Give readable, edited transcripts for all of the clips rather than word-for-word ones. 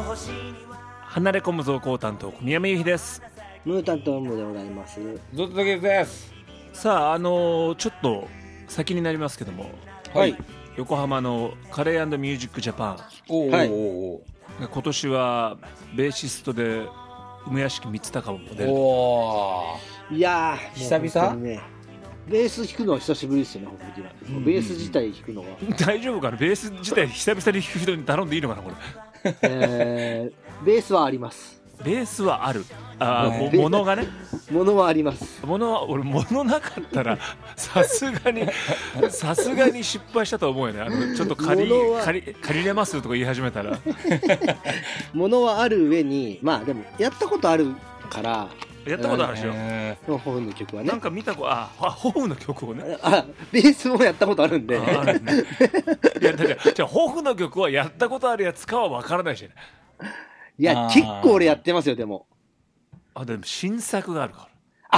離れ込む増高担当小宮山由紀です。 ムータントムでございます。 ゾットゲです。 さあちょっと先になりますけども、 はい、 横浜のカレー&ミュージックジャパン、 はい、 今年はベーシストで梅屋敷光隆も出る。 いやー久々 ね、ベース弾くのは久しぶりですよね。ベース自体弾くのは大丈夫かな。ベース自体久々に弾く人に頼んでいいのかなこれ。 ベースはあります。 ベースはある。物がね、 物はあります。 物は俺物なかったらさすがに失敗したと思うよね。ちょっと借りれますとか言い始めたら物はある上に、まあでもやったことあるからやったことあるでしょ。 ホフの曲はね。 なんか見たことホフの曲をね。 ベースもやったことあるんで。 あるね。いやじゃあホフの曲はやったことあるやつかは分からないしね。 いや結構俺やってますよ。でも新作があるから。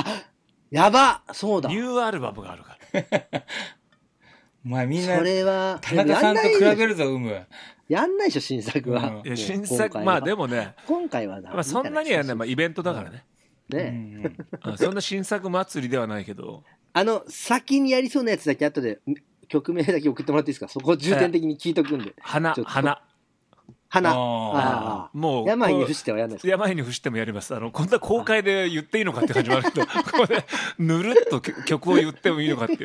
やば、そうだ。 ニューアルバムがあるから。 まあみんなそれは田中さんと比べるぞやんないでしょ新作は。 いや新作まあでもね。 今回はそんなにはね、イベントだからね。 ね、 そんな新作祭りではないけど、 先にやりそうなやつだけ後で曲名だけ送ってもらっていいですか。そこ重点的に聞いとくんで。 花もう病に伏してはやらないですか。 病に伏してもやります。こんな公開で言っていいのかって感じもあるけどここでぬるっと曲を言ってもいいのかっていう。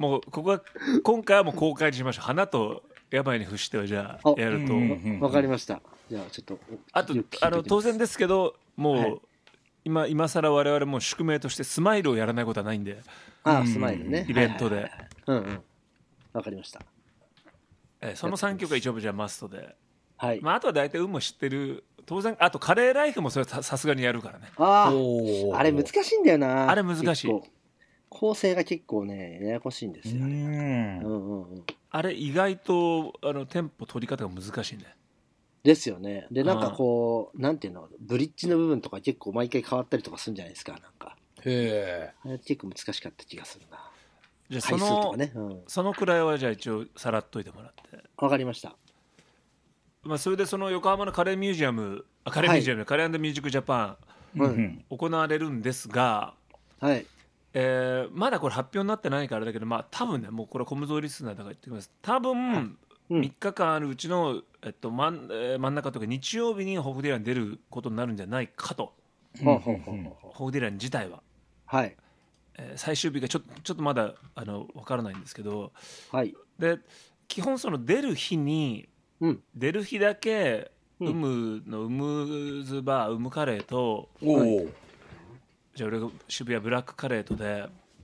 もうここは今回はもう公開にしましょう。花と病に伏してはじゃあやると。 わかりました。じゃあちょっとあと当然ですけどもう、今更我々も宿命としてスマイルをやらないことはないんで。 スマイルね。 イベントで。 わかりました。 その3曲が一応じゃあマストで。 はい。 あとは大体も知ってる。当然あとカレーライフもそれさすがにやるからね。 あれ難しいんだよな。 あれ難しい。 構成が結構ねややこしいんですよ。 あれ意外とテンポ取り方が難しいね。 ですよね。でなんかこうなんていうの、ブリッジの部分とか結構毎回変わったりとかするんじゃないですか。なんかあれ結構難しかった気がするな。 じゃあそのくらいはじゃあ一応さらっといてもらって。 わかりました。 それでその横浜のカレーミュージアムカレー&ミュージックジャパン行われるんですが、まだこれ発表になってないからだけど、多分ね、もうこれコムゾーリスナーだから言ってきます。多分3日間あるうちの、真ん中とか日曜日にホフディランに出ることになるんじゃないかと。ホフディラン自体は、最終日がちょっとまだ分からないんですけど、で基本その出る日だけウムのウムズバーウムカレーと、じゃあ俺が渋谷ブラックカレーとで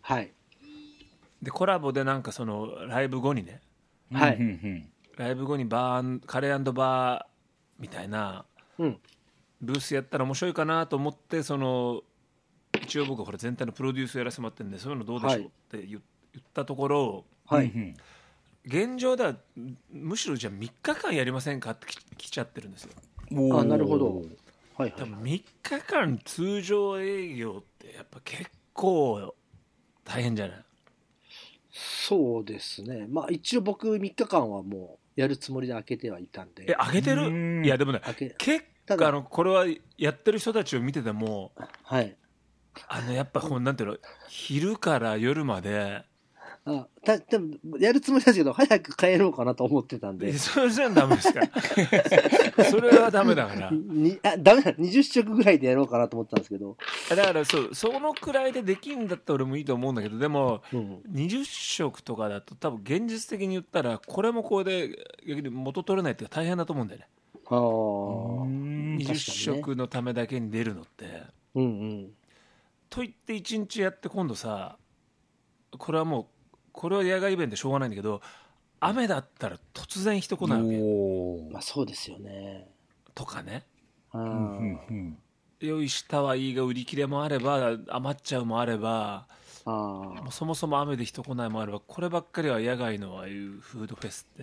コラボでなんかそのライブ後にね、ライブ後にカレー&バーみたいなブースやったら面白いかなと思って、その一応僕はこれ全体のプロデュースやらせてもらってるんで、そういうのどうでしょうって言ったところ、現状ではむしろじゃあ3日間やりませんかって来ちゃってるんですよ。 なるほど。多分3日間通常営業ってやっぱ結構大変じゃない？ そうですね。一応僕3日間はもうやるつもりで開けてはいたんで。 開けてる？いやでもね、結構これはやってる人たちを見てても、やっぱなんていうの、昼から夜まででもやるつもりですけど早く帰ろうかなと思ってたんで。 それじゃダメですからそれはダメだからダメだ、20食ぐらいでやろうかなと思ってたんですけど、 だからそのくらいでできるんだったら俺もいいと思うんだけど、でも、20食とかだと多分現実的に言ったらこれもこれで逆に元取れないって大変だと思うんだよね。20食のためだけに出るのって、と言って1日やって今度さ、これは野外イベントでしょうがないんだけど、雨だったら突然人来ないわけ。 そうですよね。 とかね。用意したはいいが売り切れもあれば余っちゃうもあれば、そもそも雨で人来ないもあれば、こればっかりは野外のああいうフードフェスって、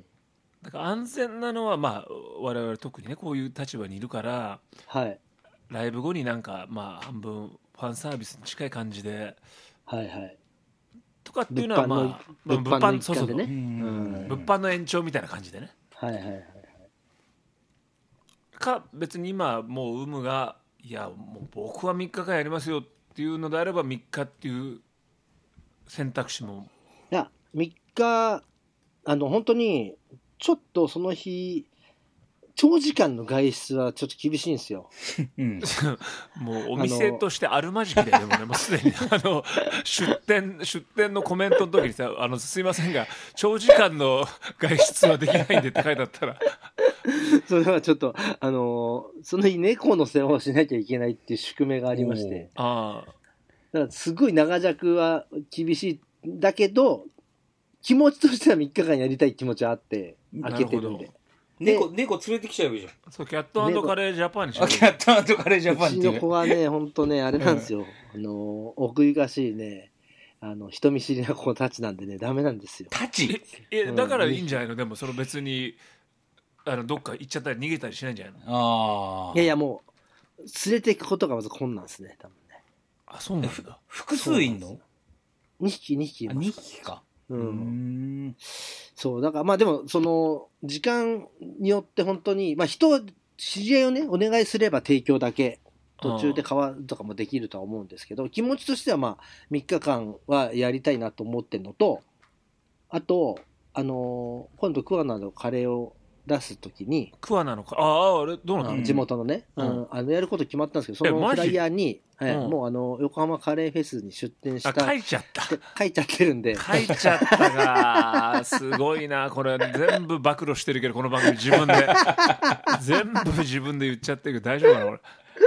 だから安全なのは我々特にねこういう立場にいるから、ライブ後になんか半分ファンサービスに近い感じで、とかっていうのは物販の延長みたいな感じでね、 か別に今もう有無がいやもう僕は3日間やりますよっていうのであれば3日っていう選択肢も。 いや3日本当にちょっとその日長時間の外出はちょっと厳しいんですよ。 うん、もうお店としてあるまじきで、でもね、もうすでに出店のコメントの時にさ、すいませんが、長時間の外出はできないんでって書いてあったら。 それはちょっと、その日猫の世話をしなきゃいけないっていう宿命がありまして。だからすごい長尺は厳しいんだけど、気持ちとしては3日間やりたい気持ちはあって、開けてるんで。 猫連れてきちゃうじゃん。 そう、キャット&カレージャパンにしよ。キャット&カレージャパンっていう。 うちの子はね、ほんとね、あれなんですよ。奥ゆかしいね、人見知りな子たちなんでね、ダメなんですよ。 たちだからいいんじゃないの？でも、別に、どっか行っちゃったり逃げたりしないんじゃないの？ いやいや、もう、連れて行くことがまず困難ですね、多分ね。 あ、そうなんだ。 複数いんの ？2匹います。 2匹か。 そう、だからまあでも、時間によって本当に、まあ知り合いをね、お願いすれば提供だけ、途中で変わるとかもできるとは思うんですけど、気持ちとしてはまあ、3日間はやりたいなと思ってるのと、あと、今度桑名のカレーを出すときに、 桑名のか、あれどうなの？ 地元のね、やること決まったんですけど、そのフライヤーに、もう横浜カレーフェスに出店した。 書いちゃった。 書いちゃってるんで。 書いちゃったが、すごいな、これ全部暴露してるけど、この番組自分で。全部自分で言っちゃってるけど、大丈夫なのこれ。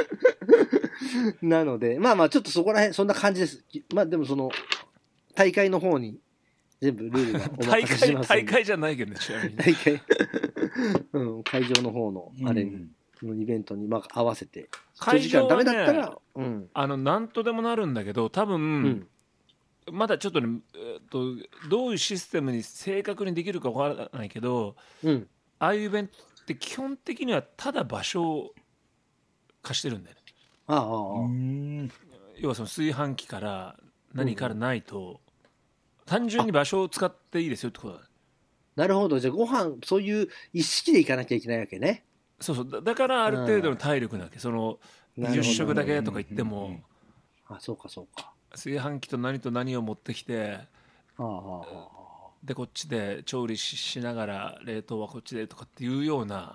なので、まあまあ、ちょっとそこら辺、そんな感じです。まあでも大会の方に、全部ルールがお任せします。 大会じゃないけどね、ちなみに。 大会。会場の方の、あれのイベントに合わせて。 会場はね、 ダメだったら、 なんとでもなるんだけど、多分、まだちょっとね、どういうシステムに正確にできるかわからないけど、ああいうイベントって基本的にはただ場所を貸してるんだよね。要はその炊飯器から何からないと、単純に場所を使っていいですよってことだ。 なるほど。じゃあご飯、そういう一式で行かなきゃいけないわけね。 そうだからある程度の体力なわけ。20食だけとか言っても、 そうかそうか。 炊飯器と何と何を持ってきて、でこっちで調理しながら冷凍はこっちでとかっていうような。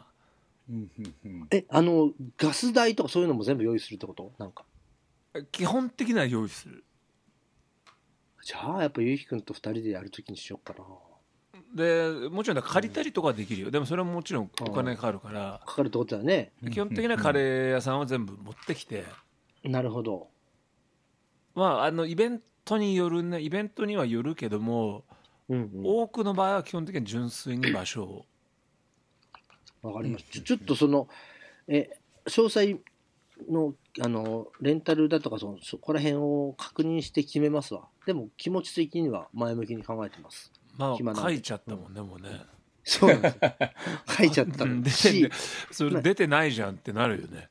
ガス代とかそういうのも全部用意するってこと？なんか基本的には用意する。 じゃあやっぱゆうひくんと2人でやるときにしようかな。 でもちろん借りたりとかはできるよ。でもそれはもちろんお金かかるから。 かかるってことだね。 基本的なカレー屋さんは全部持ってきて。 なるほど。 まあイベントによるね。イベントにはよるけども、多くの場合は基本的に純粋に場所を。 わかりました。ちょっと詳細のレンタルだとかそこら辺を確認して決めますわ。でも気持ち的には前向きに考えてます。 まあ書いちゃったもんね、もうね。 そうなんですよ。書いちゃったし、 それ出てないじゃんってなるよね。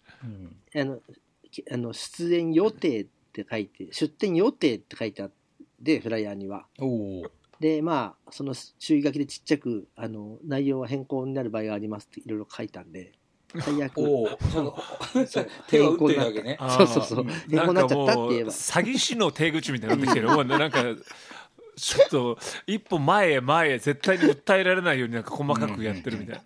出演予定って書いて、出店予定って書いてあってフライヤーには。でまあその注意書きでちっちゃく内容は変更になる場合がありますっていろいろ書いたんで。最悪手を打ってるわけね。 そう変更になっちゃったって言えば詐欺師の手口みたいになってきてる。なんかちょっと一歩前へ絶対に訴えられないようになんか細かくやってるみたい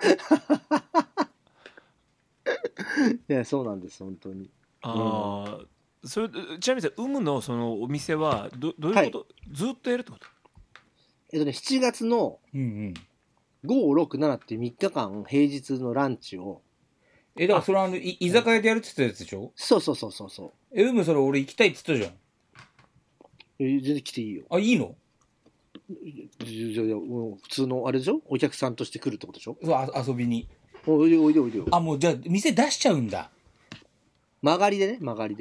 な。 いやそうなんです本当に。 それちなみに有無のそのお店はどういうこと？ずっとやるってこと？ 7月の5、6、7っていう3日間平日のランチをだからそれ居酒屋でやるって言ったやつでしょ？ そう有無それ俺行きたいって言ったじゃん。 全然来ていいよ。 あ、いいの？ 普通のあれでしょ？お客さんとして来るってことでしょ？ 遊びに。 おいでよ。 あ、もうじゃあ店出しちゃうんだ。 曲がりで。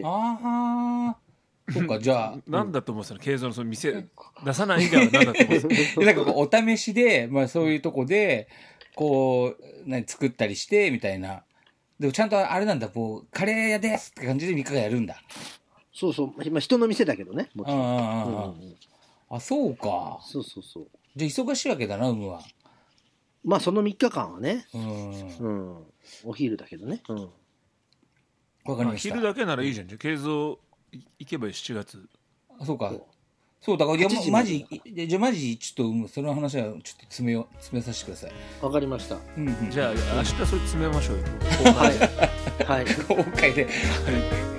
そうか、じゃあ。 なんだと思う？その経済のその店出さない以外は何だと思う？ なんかお試しで、まあそういうとこで、作ったりして、みたいな。でもちゃんとあれなんだ、カレー屋ですって感じで3日間やるんだ。 そう。まあ人の店だけどね、もちろん。 あ、そうか。 そう。 じゃあ忙しいわけだな、有無は。 まあその3日間はね、お昼だけどね。 わかりました。 昼だけならいいじゃん。慶三行けばいい、7月。 あ、そうか。そうだから、マジちょっとその話はちょっと詰めさせてください。 わかりました。 じゃあ明日それ詰めましょうよ。 はい。 公開で。